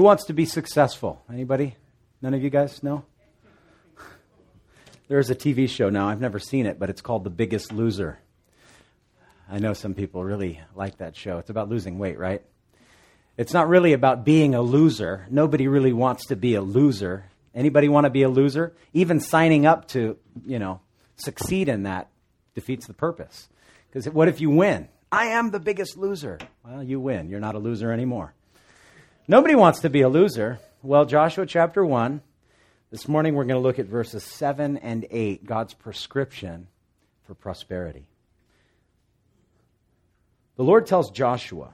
Who wants to be successful? Anybody? None of you guys? No? There's a TV show now. I've never seen it, but it's called The Biggest Loser. I know some people really like that show. It's about losing weight, right? It's not really about being a loser. Nobody really wants to be a loser. Anybody want to be a loser? Even signing up to, succeed in that defeats the purpose. Because what if you win? I am the biggest loser. Well, you win. You're not a loser anymore. Nobody wants to be a loser. Well, Joshua chapter 1, this morning we're going to look at verses 7 and 8, God's prescription for prosperity. The Lord tells Joshua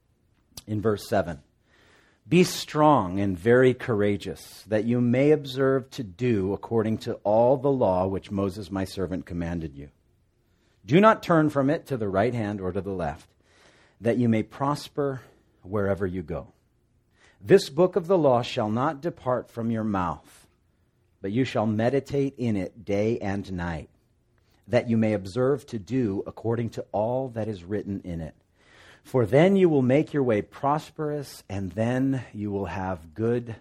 in verse 7, "Be strong and very courageous, that you may observe to do according to all the law which Moses my servant commanded you. Do not turn from it to the right hand or to the left, that you may prosper wherever you go. This book of the law shall not depart from your mouth, but you shall meditate in it day and night, that you may observe to do according to all that is written in it. For then you will make your way prosperous, and then you will have good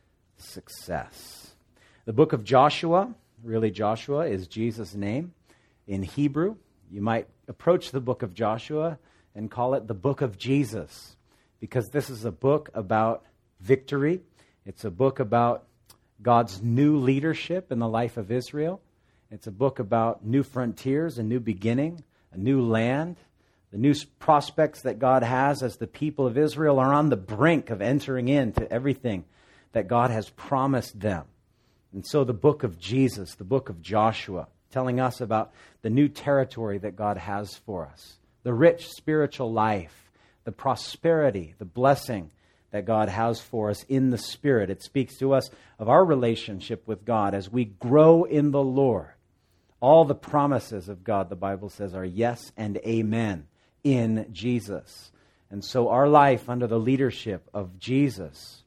success." The book of Joshua, really Joshua is Jesus' name in Hebrew. You might approach the book of Joshua and call it the book of Jesus, because this is a book about victory. It's a book about God's new leadership in the life of Israel. It's a book about new frontiers, a new beginning, a new land, the new prospects that God has as the people of Israel are on the brink of entering into everything that God has promised them. And so the book of Jesus, the book of Joshua, telling us about the new territory that God has for us, the rich spiritual life, the prosperity, the blessing that God has for us in the Spirit. It speaks to us of our relationship with God as we grow in the Lord. All the promises of God, the Bible says, are yes and amen in Jesus. And so our life under the leadership of Jesus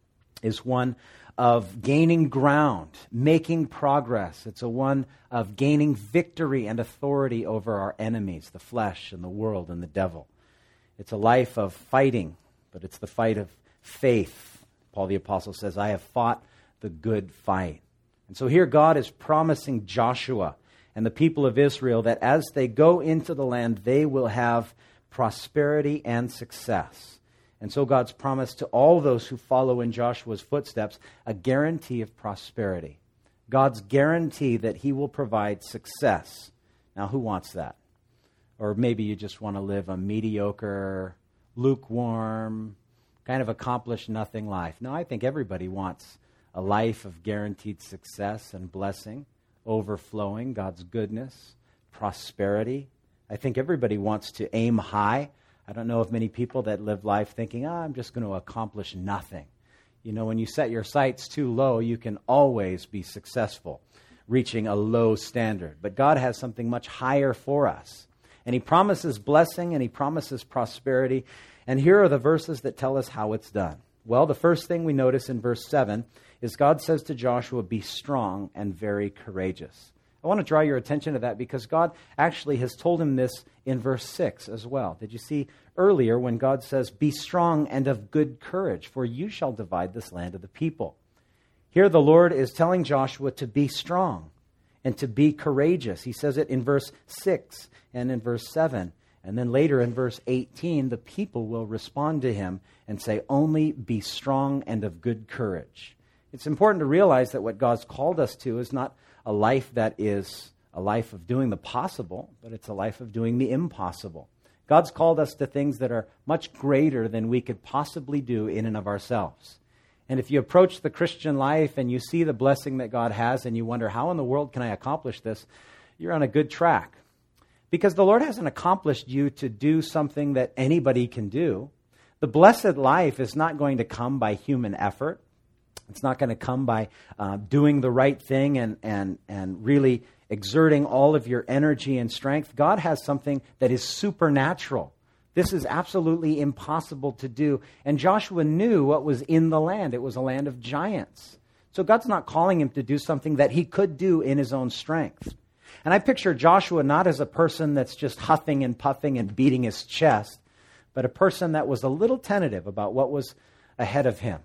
is one of gaining ground, making progress. It's a one of gaining victory and authority over our enemies, the flesh and the world and the devil. It's a life of fighting, but it's the fight of faith. Paul the Apostle says, "I have fought the good fight." And so here God is promising Joshua and the people of Israel that as they go into the land, they will have prosperity and success. And so God's promised to all those who follow in Joshua's footsteps a guarantee of prosperity. God's guarantee that He will provide success. Now, who wants that? Or maybe you just want to live a mediocre, lukewarm, kind of accomplished nothing life. No, I think everybody wants a life of guaranteed success and blessing, overflowing, God's goodness, prosperity. I think everybody wants to aim high. I don't know of many people that live life thinking, I'm just going to accomplish nothing. You know, when you set your sights too low, you can always be successful, reaching a low standard. But God has something much higher for us. And He promises blessing and He promises prosperity. And here are the verses that tell us how it's done. Well, the first thing we notice in verse 7 is God says to Joshua, "Be strong and very courageous." I want to draw your attention to that because God actually has told him this in verse 6 as well. Did you see earlier when God says, "Be strong and of good courage, for you shall divide this land of the people"? Here the Lord is telling Joshua to be strong and to be courageous. He says it in verse 6 and in verse 7. And then later in verse 18, the people will respond to him and say, "Only be strong and of good courage." It's important to realize that what God's called us to is not a life that is a life of doing the possible, but it's a life of doing the impossible. God's called us to things that are much greater than we could possibly do in and of ourselves. And if you approach the Christian life and you see the blessing that God has and you wonder, how in the world can I accomplish this? You're on a good track. Because the Lord hasn't accomplished you to do something that anybody can do. The blessed life is not going to come by human effort. It's not going to come by doing the right thing and really exerting all of your energy and strength. God has something that is supernatural. This is absolutely impossible to do. And Joshua knew what was in the land. It was a land of giants. So God's not calling him to do something that he could do in his own strength. And I picture Joshua not as a person that's just huffing and puffing and beating his chest, but a person that was a little tentative about what was ahead of him.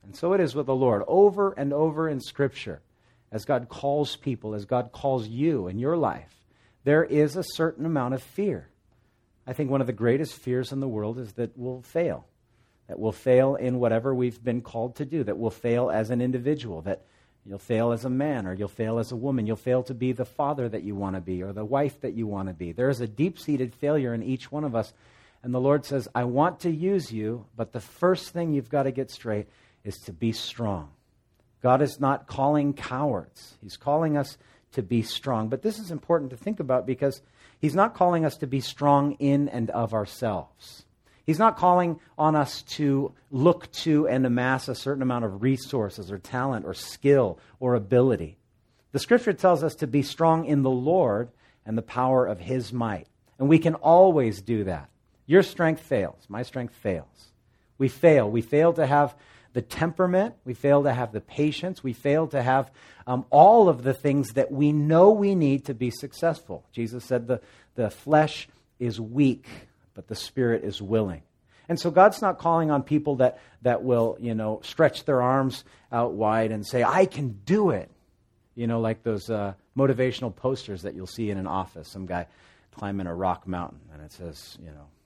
And so it is with the Lord. Over and over in Scripture, as God calls people, as God calls you in your life, there is a certain amount of fear. I think one of the greatest fears in the world is that we'll fail. That we'll fail in whatever we've been called to do. That we'll fail as an individual. That you'll fail as a man or you'll fail as a woman. You'll fail to be the father that you want to be or the wife that you want to be. There is a deep-seated failure in each one of us. And the Lord says, I want to use you, but the first thing you've got to get straight is to be strong. God is not calling cowards. He's calling us to be strong. But this is important to think about because He's not calling us to be strong in and of ourselves. He's not calling on us to look to and amass a certain amount of resources or talent or skill or ability. The Scripture tells us to be strong in the Lord and the power of His might. And we can always do that. Your strength fails. My strength fails. We fail. We fail to have the temperament. We fail to have the patience. We fail to have all of the things that we know we need to be successful. Jesus said the flesh is weak, but the Spirit is willing. And so God's not calling on people that will, stretch their arms out wide and say, I can do it. Like those motivational posters that you'll see in an office. Some guy climbing a rock mountain, and it says,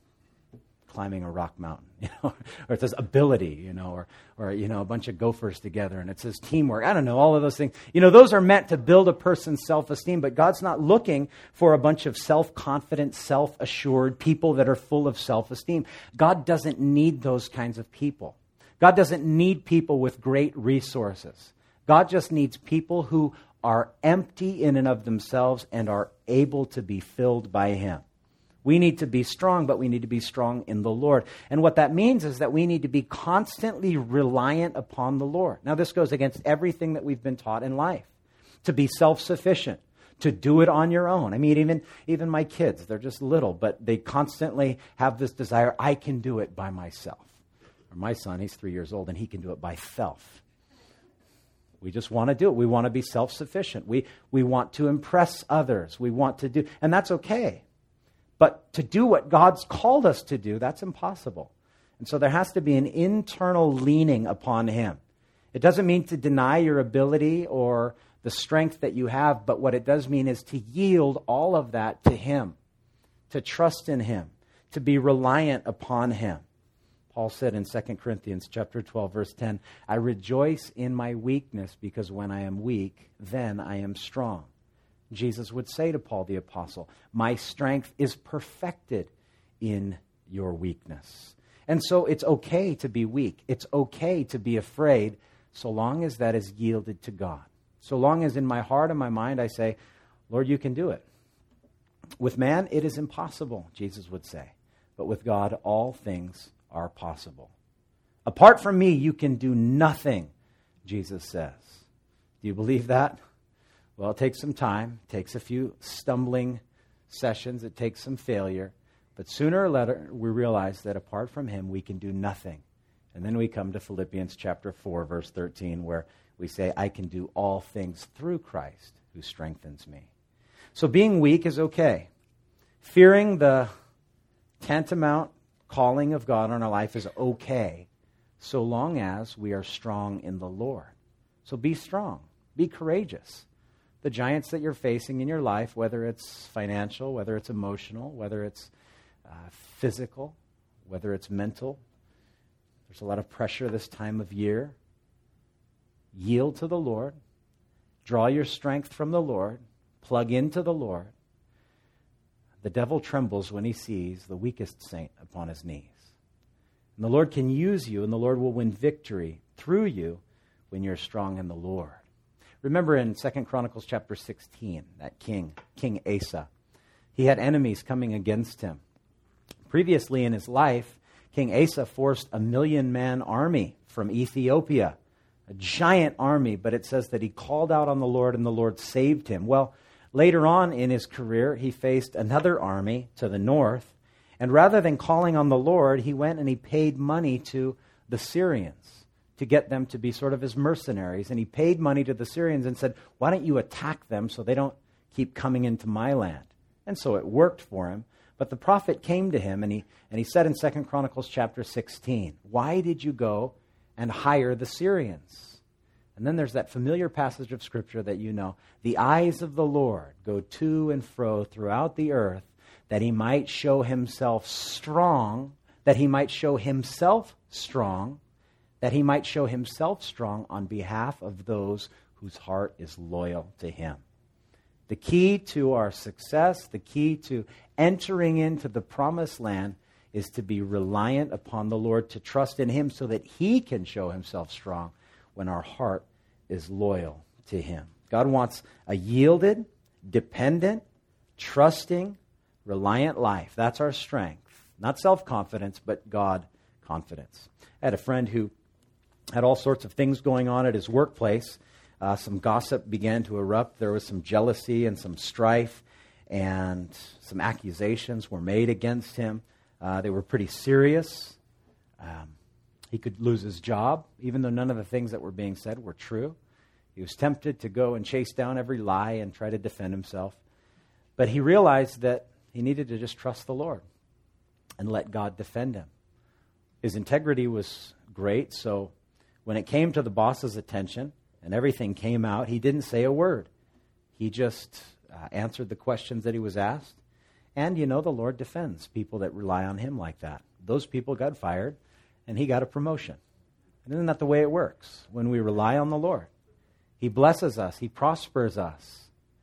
climbing a rock mountain, or it says ability, or a bunch of gophers together, and it says teamwork. I don't know, all of those things. Those are meant to build a person's self-esteem, but God's not looking for a bunch of self-confident, self-assured people that are full of self-esteem. God doesn't need those kinds of people. God doesn't need people with great resources. God just needs people who are empty in and of themselves and are able to be filled by Him. We need to be strong, but we need to be strong in the Lord. And what that means is that we need to be constantly reliant upon the Lord. Now, this goes against everything that we've been taught in life. To be self-sufficient, to do it on your own. I mean, even my kids, they're just little, but they constantly have this desire, I can do it by myself. Or my son, he's 3 years old, and he can do it by self. We just want to do it. We want to be self-sufficient. We want to impress others. We want to do, and that's okay. But to do what God's called us to do, that's impossible. And so there has to be an internal leaning upon Him. It doesn't mean to deny your ability or the strength that you have, but what it does mean is to yield all of that to Him, to trust in Him, to be reliant upon Him. Paul said in 2 Corinthians chapter 12, verse 10, I rejoice in my weakness because when I am weak, then I am strong. Jesus would say to Paul the apostle, my strength is perfected in your weakness. And so it's okay to be weak. It's okay to be afraid so long as that is yielded to God. So long as in my heart and my mind I say, Lord, you can do it. With man, it is impossible, Jesus would say. But with God, all things are possible. Apart from me, you can do nothing, Jesus says. Do you believe that? Well, it takes some time, it takes a few stumbling sessions, it takes some failure, but sooner or later we realize that apart from Him we can do nothing. And then we come to Philippians chapter 4, verse 13, where we say, I can do all things through Christ who strengthens me. So being weak is okay. Fearing the tantamount calling of God on our life is okay, so long as we are strong in the Lord. So be strong, be courageous. The giants that you're facing in your life, whether it's financial, whether it's emotional, whether it's physical, whether it's mental. There's a lot of pressure this time of year. Yield to the Lord. Draw your strength from the Lord. Plug into the Lord. The devil trembles when he sees the weakest saint upon his knees. And the Lord can use you, and the Lord will win victory through you when you're strong in the Lord. Remember in 2 Chronicles chapter 16, that King Asa, he had enemies coming against him. Previously in his life, King Asa forced 1 million-man army from Ethiopia, a giant army, but it says that he called out on the Lord and the Lord saved him. Well, later on in his career, he faced another army to the north, and rather than calling on the Lord, he went and he paid money to the Syrians to get them to be sort of his mercenaries. And he paid money to the Syrians and said, why don't you attack them so they don't keep coming into my land? And so it worked for him. But the prophet came to him and he said in 2 Chronicles chapter 16, why did you go and hire the Syrians. And then there's that familiar passage of Scripture that you know. The eyes of the Lord go to and fro throughout the earth, that he might show himself strong, that he might show himself strong, that he might show himself strong on behalf of those whose heart is loyal to him. The key to our success, the key to entering into the promised land is to be reliant upon the Lord, to trust in him so that he can show himself strong when our heart is loyal to him. God wants a yielded, dependent, trusting, reliant life. That's our strength. Not self-confidence, but God confidence. I had a friend who had all sorts of things going on at his workplace. Some gossip began to erupt. There was some jealousy and some strife, and some accusations were made against him. They were pretty serious. He could lose his job, even though none of the things that were being said were true. He was tempted to go and chase down every lie and try to defend himself. But he realized that he needed to just trust the Lord and let God defend him. His integrity was great, so when it came to the boss's attention and everything came out, he didn't say a word. He just answered the questions that he was asked. And, you know, the Lord defends people that rely on him like that. Those people got fired, and he got a promotion. And isn't that the way it works? When we rely on the Lord, he blesses us. He prospers us.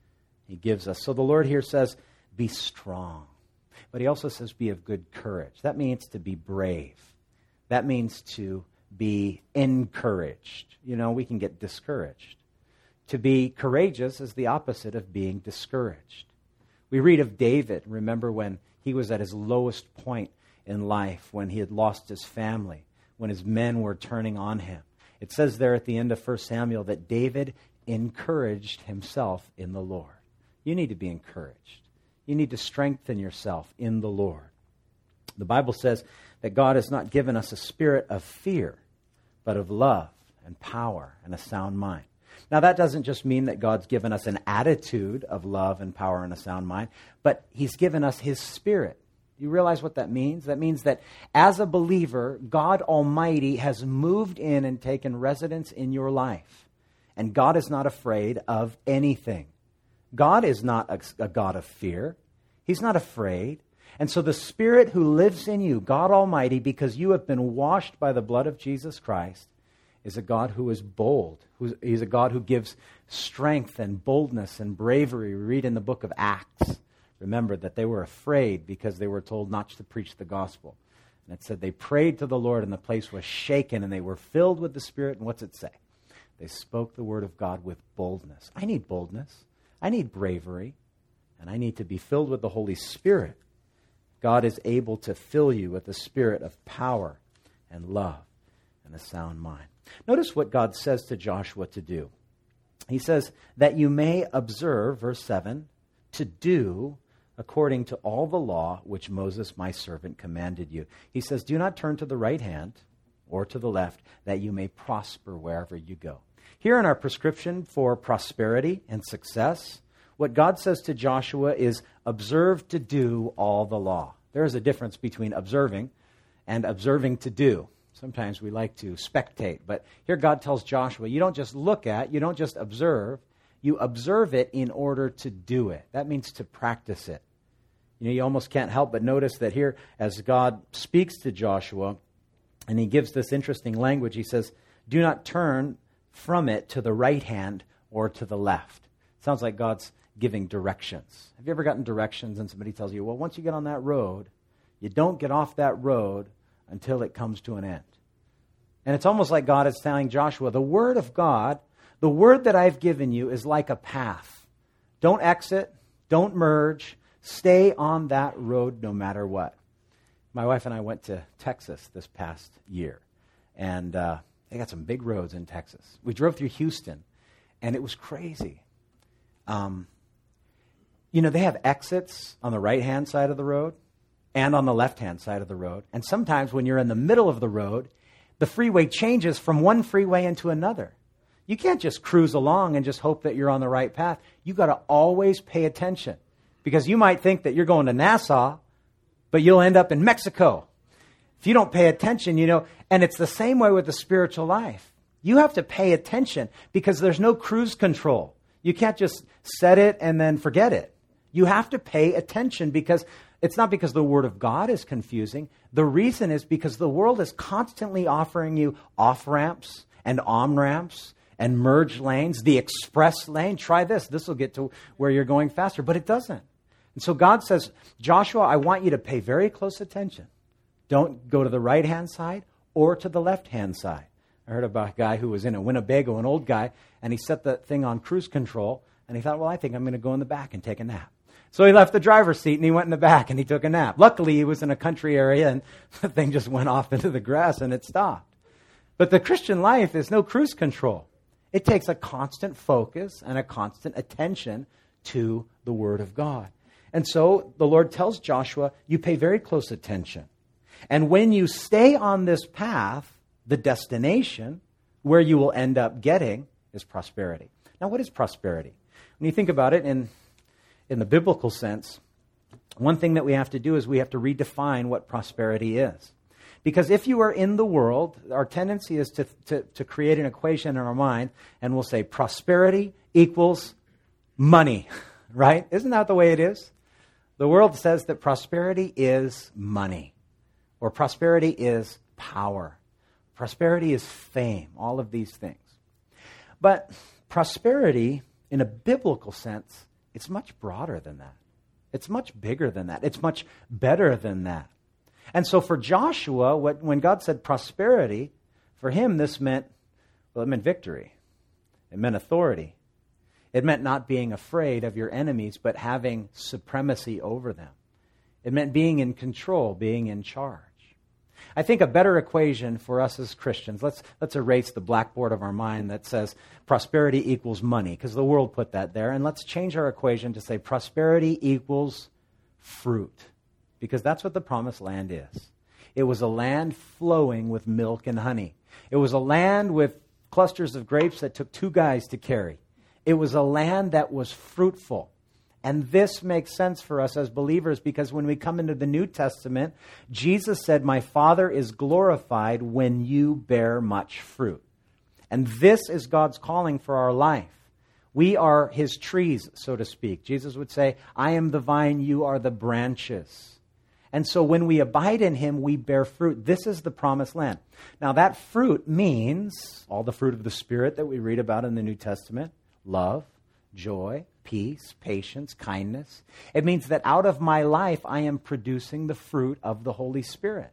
He gives us. So the Lord here says, be strong. But he also says, be of good courage. That means to be brave. That means to be encouraged. You know, we can get discouraged. To be courageous is the opposite of being discouraged. We read of David, remember when he was at his lowest point in life, when he had lost his family, when his men were turning on him. It says there at the end of 1 Samuel that David encouraged himself in the Lord. You need to be encouraged. You need to strengthen yourself in the Lord. The Bible says that God has not given us a spirit of fear, but of love and power and a sound mind. Now, that doesn't just mean that God's given us an attitude of love and power and a sound mind, but he's given us his Spirit. You realize what that means? That means that as a believer, God Almighty has moved in and taken residence in your life. And God is not afraid of anything. God is not a God of fear. He's not afraid. And so the Spirit who lives in you, God Almighty, because you have been washed by the blood of Jesus Christ, is a God who is bold. He's a God who gives strength and boldness and bravery. We read in the book of Acts, remember, that they were afraid because they were told not to preach the gospel. And it said they prayed to the Lord and the place was shaken and they were filled with the Spirit. And what's it say? They spoke the word of God with boldness. I need boldness. I need bravery. And I need to be filled with the Holy Spirit. God is able to fill you with the spirit of power and love and a sound mind. Notice what God says to Joshua to do. He says, that you may observe, verse 7, to do according to all the law which Moses my servant commanded you. He says, do not turn to the right hand or to the left, that you may prosper wherever you go. Here in our prescription for prosperity and success, what God says to Joshua is, observe to do all the law. There is a difference between observing and observing to do. Sometimes we like to spectate, but here God tells Joshua, you don't just look at, you don't just observe, you observe it in order to do it. That means to practice it. You know, you almost can't help but notice that here, as God speaks to Joshua, and he gives this interesting language, he says, do not turn from it to the right hand or to the left. Sounds like God's giving directions. Have you ever gotten directions and somebody tells you, well, once you get on that road, you don't get off that road until it comes to an end. And it's almost like God is telling Joshua, the word of God, the word that I've given you is like a path. Don't exit, don't merge, stay on that road no matter what. My wife and I went to Texas this past year, and they got some big roads in Texas. We drove through Houston, and it was crazy. You know, they have exits on the right-hand side of the road and on the left-hand side of the road. And sometimes when you're in the middle of the road, the freeway changes from one freeway into another. You can't just cruise along and just hope that you're on the right path. You've got to always pay attention, because you might think that you're going to Nassau, but you'll end up in Mexico. If you don't pay attention, and it's the same way with the spiritual life. You have to pay attention because there's no cruise control. You can't just set it and then forget it. You have to pay attention because it's not because the Word of God is confusing. The reason is because the world is constantly offering you off-ramps and on-ramps and merge lanes, the express lane. Try this. This will get to where you're going faster. But it doesn't. And so God says, Joshua, I want you to pay very close attention. Don't go to the right-hand side or to the left-hand side. I heard about a guy who was in a Winnebago, an old guy, and he set the thing on cruise control, and he thought, well, I think I'm going to go in the back and take a nap. So he left the driver's seat, and he went in the back, and he took a nap. Luckily, he was in a country area, and the thing just went off into the grass, and it stopped. But the Christian life is no cruise control. It takes a constant focus and a constant attention to the Word of God. And so the Lord tells Joshua, you pay very close attention. And when you stay on this path, the destination where you will end up getting is prosperity. Now, what is prosperity? When you think about it in the biblical sense, one thing that we have to do is we have to redefine what prosperity is. Because if you are in the world, our tendency is to create an equation in our mind, and we'll say prosperity equals money, right? Isn't that the way it is? The world says that prosperity is money, or prosperity is power. Prosperity is fame, all of these things. But prosperity, in a biblical sense, it's much broader than that. It's much bigger than that. It's much better than that. And so for Joshua, when God said prosperity, for him this meant, well, it meant victory. It meant authority. It meant not being afraid of your enemies, but having supremacy over them. It meant being in control, being in charge. I think a better equation for us as Christians, let's erase the blackboard of our mind that says prosperity equals money, because the world put that there, and let's change our equation to say prosperity equals fruit, because that's what the promised land is. It was a land flowing with milk and honey. It was a land with clusters of grapes that took 2 guys to carry. It was a land that was fruitful. And this makes sense for us as believers because when we come into the New Testament, Jesus said, my Father is glorified when you bear much fruit. And this is God's calling for our life. We are His trees, so to speak. Jesus would say, I am the vine, you are the branches. And so when we abide in Him, we bear fruit. This is the promised land. Now that fruit means all the fruit of the Spirit that we read about in the New Testament, love, joy, peace, patience, kindness. It means that out of my life, I am producing the fruit of the Holy Spirit.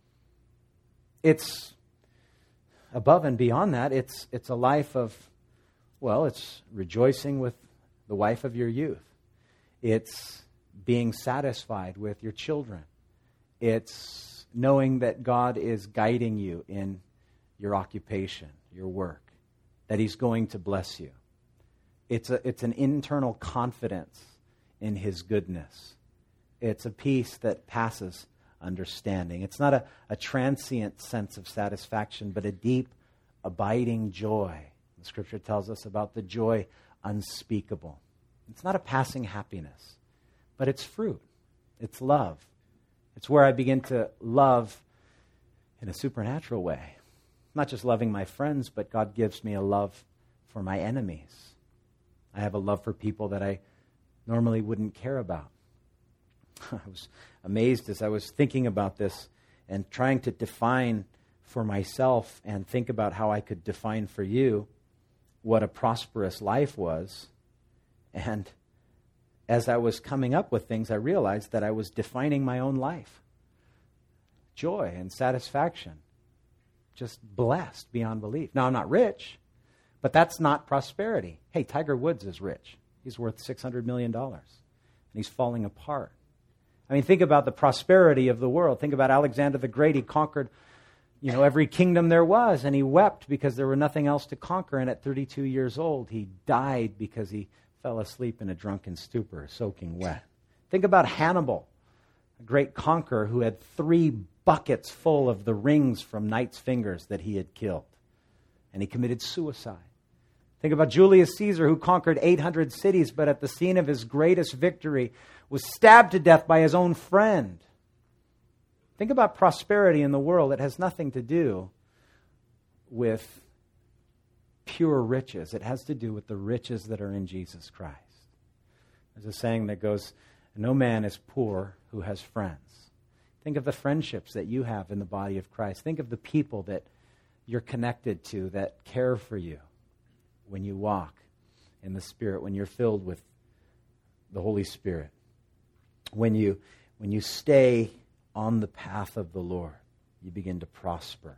It's above and beyond that. It's a life of, well, it's rejoicing with the wife of your youth. It's being satisfied with your children. It's knowing that God is guiding you in your occupation, your work, that He's going to bless you. It's an internal confidence in His goodness. It's a peace that passes understanding. It's not a transient sense of satisfaction, but a deep, abiding joy. The Scripture tells us about the joy unspeakable. It's not a passing happiness, but it's fruit. It's love. It's where I begin to love in a supernatural way. Not just loving my friends, but God gives me a love for my enemies. I have a love for people that I normally wouldn't care about. I was amazed as I was thinking about this and trying to define for myself and think about how I could define for you what a prosperous life was. And as I was coming up with things, I realized that I was defining my own life. Joy and satisfaction. Just blessed beyond belief. Now, I'm not rich. But that's not prosperity. Hey, Tiger Woods is rich. He's worth $600 million. And he's falling apart. I mean, think about the prosperity of the world. Think about Alexander the Great. He conquered, every kingdom there was. And he wept because there was nothing else to conquer. And at 32 years old, he died because he fell asleep in a drunken stupor, soaking wet. Think about Hannibal, a great conqueror who had 3 buckets full of the rings from knights' fingers that he had killed. And he committed suicide. Think about Julius Caesar, who conquered 800 cities, but at the scene of his greatest victory was stabbed to death by his own friend. Think about prosperity in the world. It has nothing to do with pure riches. It has to do with the riches that are in Jesus Christ. There's a saying that goes, no man is poor who has friends. Think of the friendships that you have in the body of Christ. Think of the people that you're connected to that care for you when you walk in the Spirit, when you're filled with the Holy Spirit. When you stay on the path of the Lord, you begin to prosper.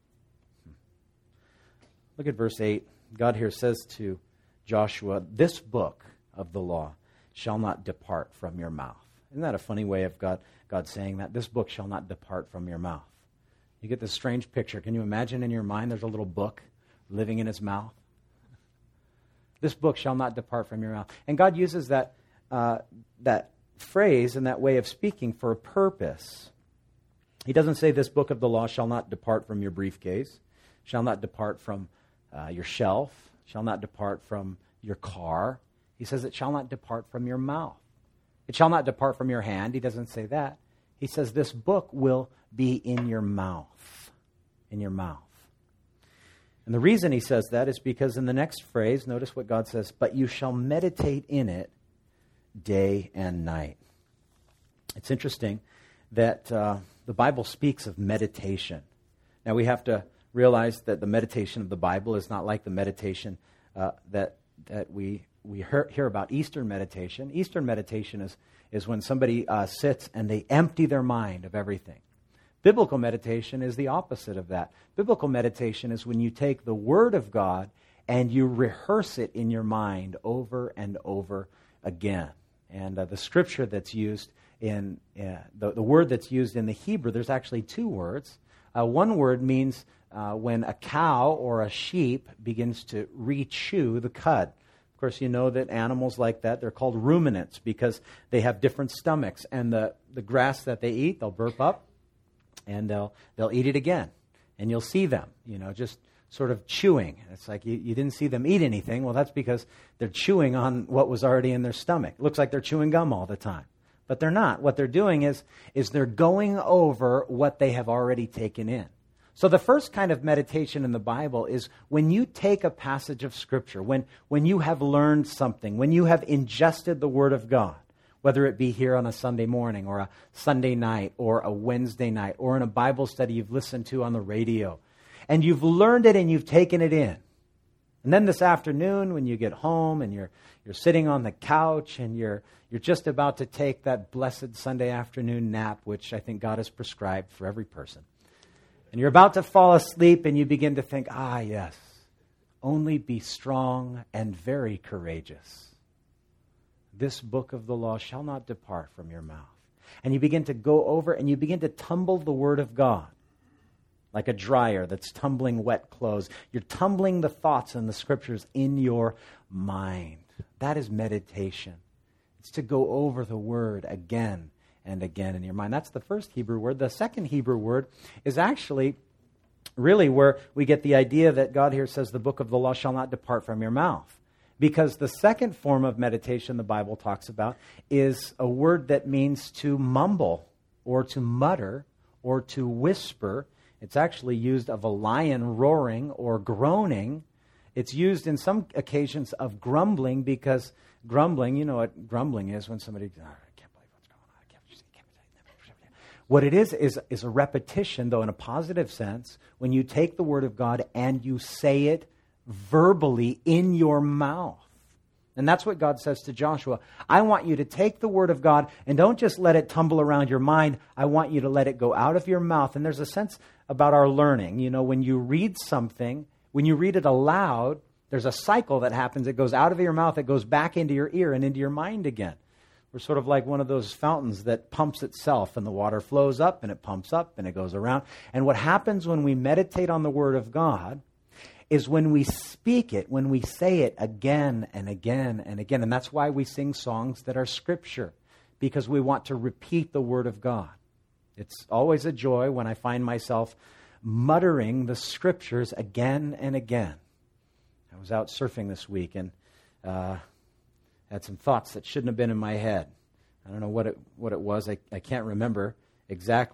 Look at verse 8. God here says to Joshua, this book of the law shall not depart from your mouth. Isn't that a funny way of God saying that? This book shall not depart from your mouth. You get this strange picture. Can you imagine in your mind there's a little book living in his mouth? This book shall not depart from your mouth. And God uses that phrase and that way of speaking for a purpose. He doesn't say this book of the law shall not depart from your briefcase, shall not depart from your shelf, shall not depart from your car. He says it shall not depart from your mouth. It shall not depart from your hand. He doesn't say that. He says this book will be in your mouth. In your mouth. And the reason he says that is because in the next phrase, notice what God says, but you shall meditate in it day and night. It's interesting that the Bible speaks of meditation. Now we have to realize that the meditation of the Bible is not like the meditation that we hear about Eastern meditation. Eastern meditation is when somebody sits and they empty their mind of everything. Biblical meditation is the opposite of that. Biblical meditation is when you take the Word of God and you rehearse it in your mind over and over again. And the scripture that's used in, the word that's used in the Hebrew, there's actually two words. One word means when a cow or a sheep begins to re-chew the cud. Of course, you know that animals like that, they're called ruminants because they have different stomachs. And the grass that they eat, they'll burp up and they'll eat it again. And you'll see them, just sort of chewing. It's like you didn't see them eat anything. Well, that's because they're chewing on what was already in their stomach. It looks like they're chewing gum all the time. But they're not. What they're doing is they're going over what they have already taken in. So the first kind of meditation in the Bible is when you take a passage of Scripture, when you have learned something, when you have ingested the Word of God, whether it be here on a Sunday morning or a Sunday night or a Wednesday night or in a Bible study you've listened to on the radio, and you've learned it and you've taken it in. And then this afternoon when you get home and you're sitting on the couch and you're just about to take that blessed Sunday afternoon nap, which I think God has prescribed for every person. And you're about to fall asleep and you begin to think, yes, only be strong and very courageous. This book of the law shall not depart from your mouth. And you begin to go over and you begin to tumble the Word of God like a dryer that's tumbling wet clothes. You're tumbling the thoughts and the Scriptures in your mind. That is meditation. It's to go over the Word again and again in your mind. That's the first Hebrew word. The second Hebrew word is actually really where we get the idea that God here says the book of the law shall not depart from your mouth. Because the second form of meditation the Bible talks about is a word that means to mumble or to mutter or to whisper. It's actually used of a lion roaring or groaning. It's used in some occasions of grumbling because grumbling, you know what grumbling is when somebody, I can't believe what's going on. What it is a repetition, though in a positive sense, when you take the Word of God and you say it verbally in your mouth. And that's what God says to Joshua. I want you to take the Word of God and don't just let it tumble around your mind. I want you to let it go out of your mouth. And there's a sense about our learning. When you read something, when you read it aloud, there's a cycle that happens. It goes out of your mouth, it goes back into your ear and into your mind again. We're sort of like one of those fountains that pumps itself, and the water flows up and it pumps up and it goes around. And what happens when we meditate on the Word of God is when we speak it, when we say it again and again and again. And that's why we sing songs that are Scripture, because we want to repeat the Word of God. It's always a joy when I find myself muttering the Scriptures again and again. I was out surfing this week and had some thoughts that shouldn't have been in my head. I don't know what it was. I can't remember exactly.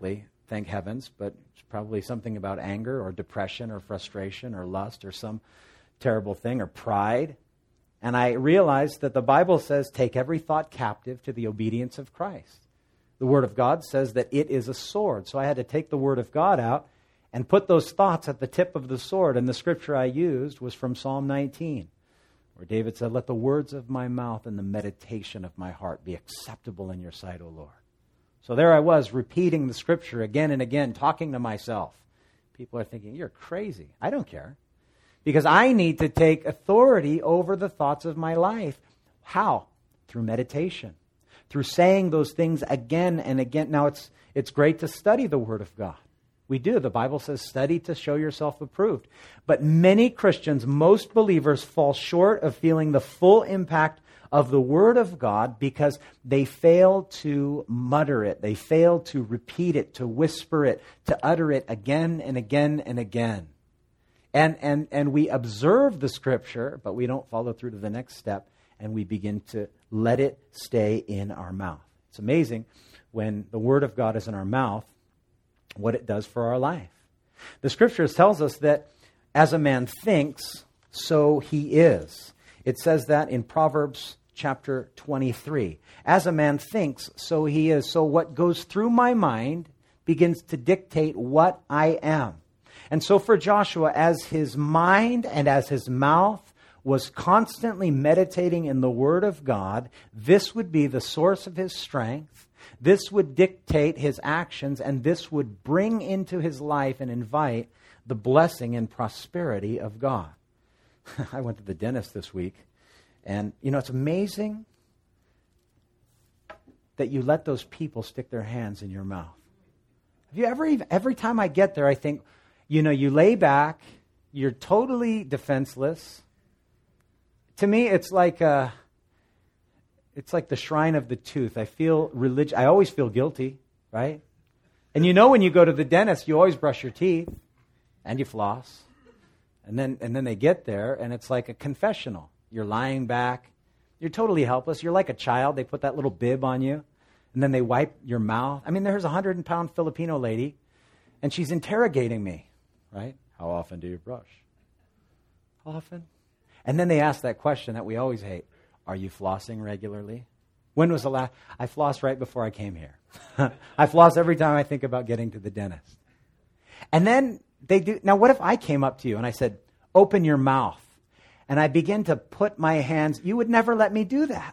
thank heavens, but it's probably something about anger or depression or frustration or lust or some terrible thing or pride. And I realized that the Bible says, take every thought captive to the obedience of Christ. The Word of God says that it is a sword. So I had to take the Word of God out and put those thoughts at the tip of the sword. And the scripture I used was from Psalm 19, where David said, let the words of my mouth and the meditation of my heart be acceptable in your sight, O Lord. So there I was, repeating the scripture again and again, talking to myself. People are thinking, you're crazy. I don't care. Because I need to take authority over the thoughts of my life. How? Through meditation. Through saying those things again and again. Now, it's great to study the Word of God. We do. The Bible says, study to show yourself approved. But many Christians, most believers, fall short of feeling the full impact of the Word of God because they fail to mutter it. They fail to repeat it, to whisper it, to utter it again and again and again. And we observe the Scripture, but we don't follow through to the next step, and we begin to let it stay in our mouth. It's amazing when the Word of God is in our mouth, what it does for our life. The Scriptures tells us that as a man thinks, so he is. It says that in Proverbs chapter 23. As a man thinks, so he is. So what goes through my mind begins to dictate what I am. And so for Joshua, as his mind and as his mouth was constantly meditating in the Word of God, this would be the source of his strength. This would dictate his actions, and this would bring into his life and invite the blessing and prosperity of God. I went to the dentist this week, and it's amazing that you let those people stick their hands in your mouth. Have you every time I get there, I think, you lay back, you're totally defenseless. To me, it's like the shrine of the tooth. I feel I always feel guilty, right? And when you go to the dentist, you always brush your teeth and you floss. And then they get there, and it's like a confessional. You're lying back. You're totally helpless. You're like a child. They put that little bib on you, and then they wipe your mouth. I mean, there's a 100-pound Filipino lady, and she's interrogating me. Right? How often do you brush? Often. And then they ask that question that we always hate. Are you flossing regularly? When was the last? I flossed right before I came here. I floss every time I think about getting to the dentist. And then they do. Now, what if I came up to you and I said, open your mouth. And I begin to put my hands. You would never let me do that.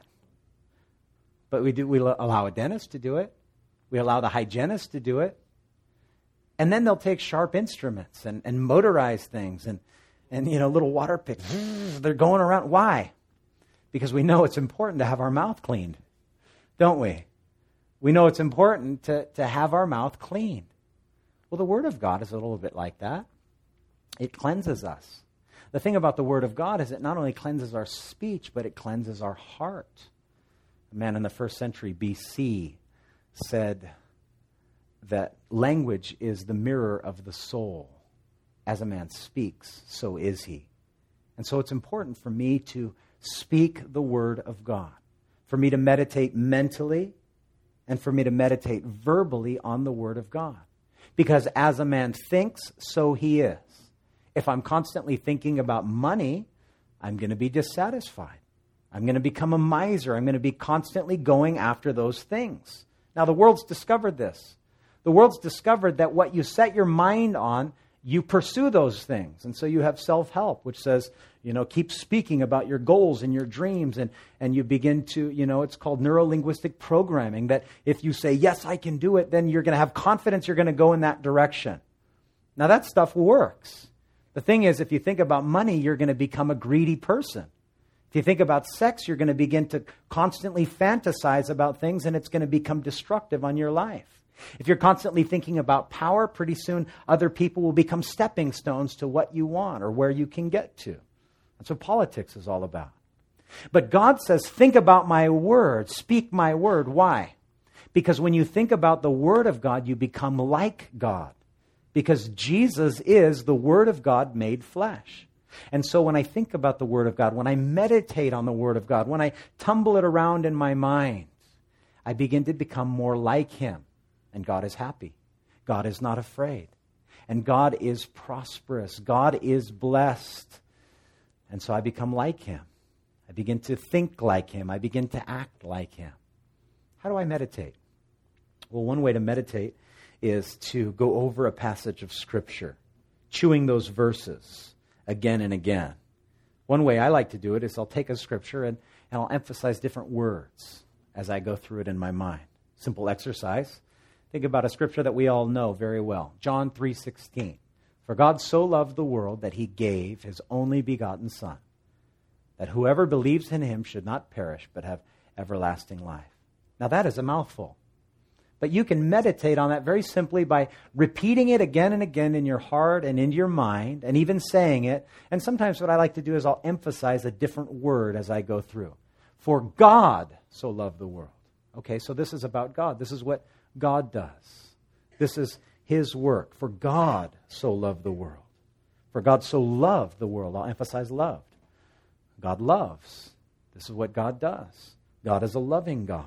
But we do. We allow a dentist to do it. We allow the hygienist to do it. And then they'll take sharp instruments and motorize things and little water picks. They're going around. Why? Because we know it's important to have our mouth cleaned, don't we? We know it's important to have our mouth cleaned. Well, the Word of God is a little bit like that. It cleanses us. The thing about the Word of God is it not only cleanses our speech, but it cleanses our heart. A man in the 1st century BC said that language is the mirror of the soul. As a man speaks, so is he. And so it's important for me to speak the Word of God, for me to meditate mentally, and for me to meditate verbally on the Word of God. Because as a man thinks, so he is. If I'm constantly thinking about money, I'm going to be dissatisfied. I'm going to become a miser. I'm going to be constantly going after those things. Now, the world's discovered this. The world's discovered that what you set your mind on, you pursue those things. And so you have self-help, which says, keep speaking about your goals and your dreams. And you begin to, it's called neuro-linguistic programming, that if you say, yes, I can do it, then you're going to have confidence you're going to go in that direction. Now, that stuff works. The thing is, if you think about money, you're going to become a greedy person. If you think about sex, you're going to begin to constantly fantasize about things, and it's going to become destructive on your life. If you're constantly thinking about power, pretty soon other people will become stepping stones to what you want or where you can get to. That's what politics is all about. But God says, think about my word, speak my word. Why? Because when you think about the Word of God, you become like God. Because Jesus is the Word of God made flesh. And so when I think about the Word of God, when I meditate on the Word of God, when I tumble it around in my mind, I begin to become more like Him. And God is happy. God is not afraid. And God is prosperous. God is blessed. And so I become like Him. I begin to think like Him. I begin to act like Him. How do I meditate? Well, one way to meditate is to go over a passage of Scripture, chewing those verses again and again. One way I like to do it is I'll take a Scripture and I'll emphasize different words as I go through it in my mind. Simple exercise. Think about a Scripture that we all know very well. John 3:16. For God so loved the world that He gave His only begotten Son, that whoever believes in Him should not perish but have everlasting life. Now that is a mouthful. But you can meditate on that very simply by repeating it again and again in your heart and in your mind, and even saying it. And sometimes what I like to do is I'll emphasize a different word as I go through. For God so loved the world. Okay, so this is about God. This is what God does. This is His work. For God so loved the world. For God so loved the world. I'll emphasize loved. God loves. This is what God does. God is a loving God.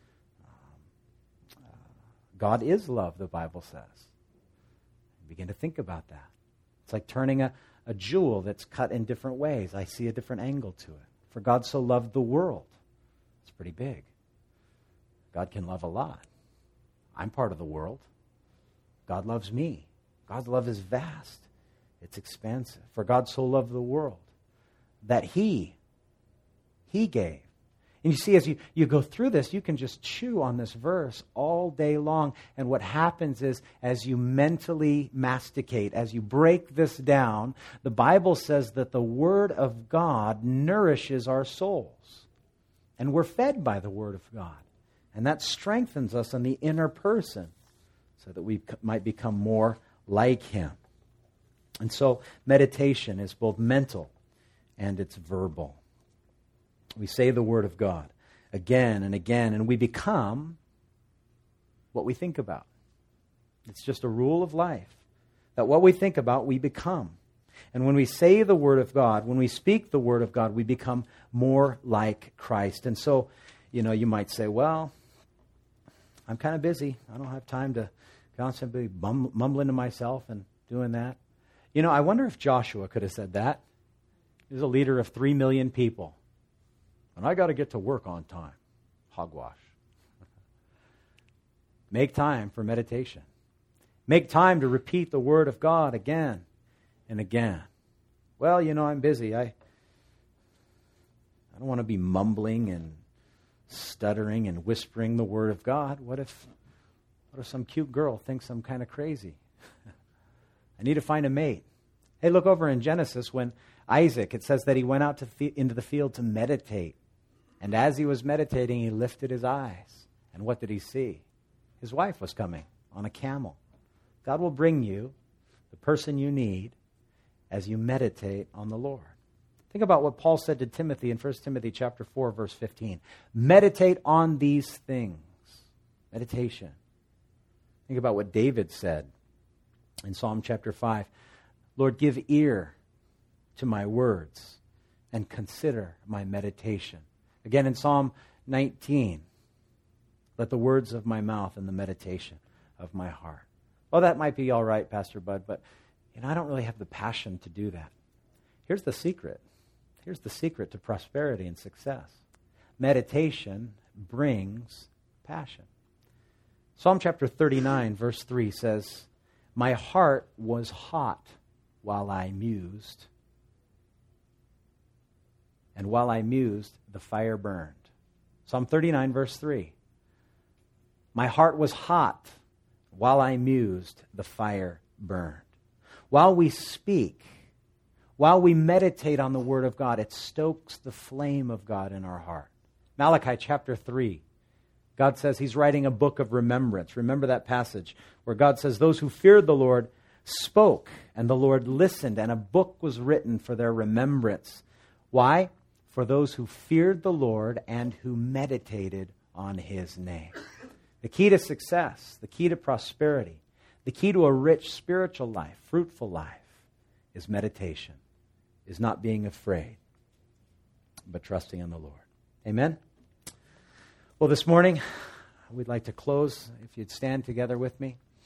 God is love, the Bible says. Begin to think about that. It's like turning a jewel that's cut in different ways. I see a different angle to it. For God so loved the world. It's pretty big. God can love a lot. I'm part of the world. God loves me. God's love is vast. It's expansive. For God so loved the world that He gave. And you see, as you go through this, you can just chew on this verse all day long. And what happens is, as you mentally masticate, as you break this down, the Bible says that the Word of God nourishes our souls. And we're fed by the Word of God. And that strengthens us in the inner person so that we might become more like Him. And so meditation is both mental and it's verbal. We say the Word of God again and again, and we become what we think about. It's just a rule of life, that what we think about, we become. And when we say the Word of God, when we speak the Word of God, we become more like Christ. And so, you might say, well, I'm kind of busy. I don't have time to constantly mumbling to myself and doing that. I wonder if Joshua could have said that. He was a leader of 3 million people. And I got to get to work on time. Hogwash. Make time for meditation. Make time to repeat the Word of God again and again. Well, I'm busy. I don't want to be mumbling and stuttering and whispering the Word of God. What if some cute girl thinks I'm kind of crazy? I need to find a mate. Hey, look over in Genesis when Isaac, it says that he went out into the field to meditate. And as he was meditating, he lifted his eyes. And what did he see? His wife was coming on a camel. God will bring you the person you need as you meditate on the Lord. Think about what Paul said to Timothy in 1 Timothy chapter 4, verse 15. Meditate on these things. Meditation. Think about what David said in Psalm chapter 5. Lord, give ear to my words and consider my meditation. Again, in Psalm 19, let the words of my mouth and the meditation of my heart. Well, that might be all right, Pastor Bud, but I don't really have the passion to do that. Here's the secret. Here's the secret to prosperity and success. Meditation brings passion. Psalm chapter 39, verse 3 says, my heart was hot while I mused. And while I mused, the fire burned. Psalm 39, verse 3. My heart was hot. While I mused, the fire burned. While we speak, while we meditate on the Word of God, it stokes the flame of God in our heart. Malachi chapter 3. God says He's writing a book of remembrance. Remember that passage where God says, those who feared the Lord spoke, and the Lord listened, and a book was written for their remembrance. Why? For those who feared the Lord and who meditated on His name. The key to success, the key to prosperity, the key to a rich spiritual life, fruitful life, is meditation, is not being afraid, but trusting in the Lord. Amen? Well, this morning, we'd like to close, if you'd stand together with me.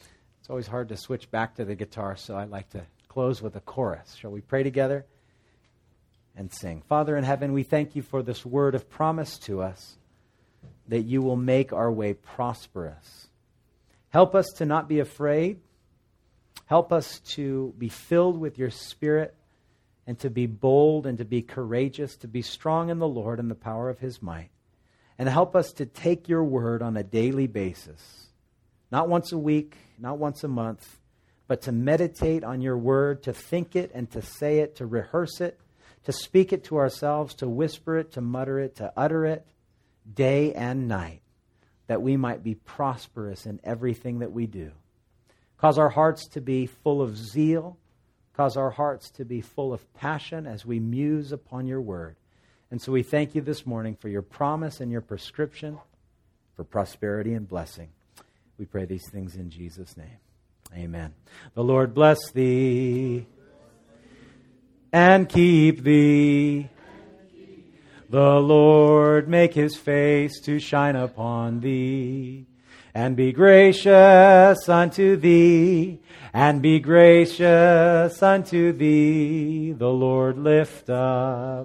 It's always hard to switch back to the guitar, so I like to close with a chorus. Shall we pray together and sing? Father in heaven, we thank you for this word of promise to us that you will make our way prosperous. Help us to not be afraid. Help us to be filled with your Spirit and to be bold and to be courageous, to be strong in the Lord and the power of his might. And help us to take your word on a daily basis, not once a week, not once a month, but to meditate on your word, to think it and to say it, to rehearse it, to speak it to ourselves, to whisper it, to mutter it, to utter it day and night, that we might be prosperous in everything that we do. Cause our hearts to be full of zeal. Cause our hearts to be full of passion as we muse upon your word. And so we thank you this morning for your promise and your prescription for prosperity and blessing. We pray these things in Jesus' name. Amen. The Lord bless thee and keep thee. The Lord make his face to shine upon thee and be gracious unto thee, and be gracious unto thee. The Lord lift up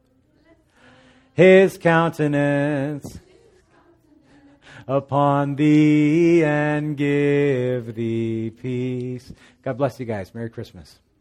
his countenance upon thee and give thee peace. God bless you guys. Merry Christmas.